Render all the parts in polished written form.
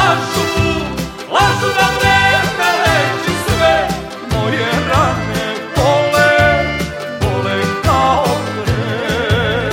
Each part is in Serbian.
lažu da vreme leči sve, moje rane bole, bole kao pre.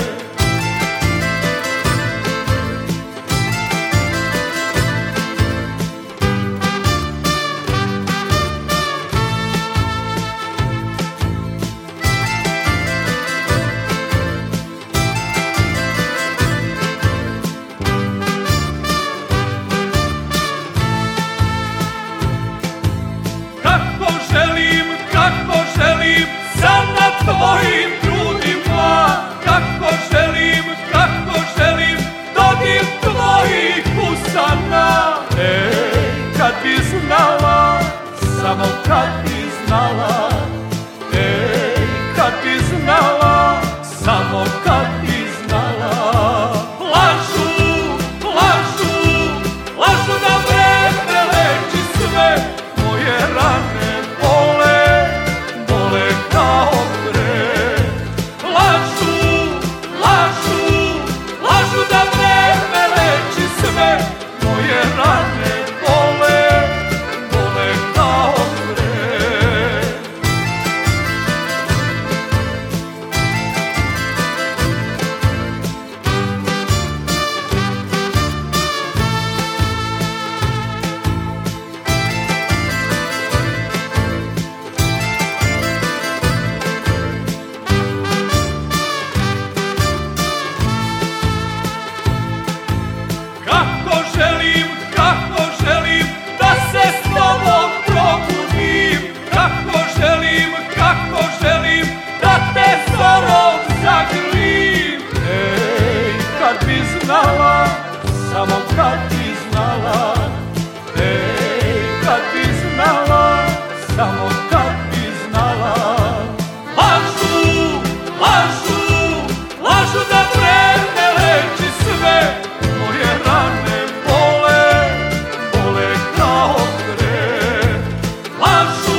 Kako želim sam na tvojim grudima, kako želim dodir tvojih usana. Ej, kad bi znala, samo kad bi znala, ej, kad bi znala, samo kad bi znala. Lažu da vreme leči sve, moje rane bole, bole kao pre. Lažu da vreme leči sve, moje rane bole, bole kao pre. Kako želim da se s tobom probudim, kako želim da te zorom zagrlim. Ej, kad bi znala, samo kad bi znala, ej, kad bi znala, samo kad bi znala. Lažu da vreme leči sve, moje rane bole, bole kao pre. Lažu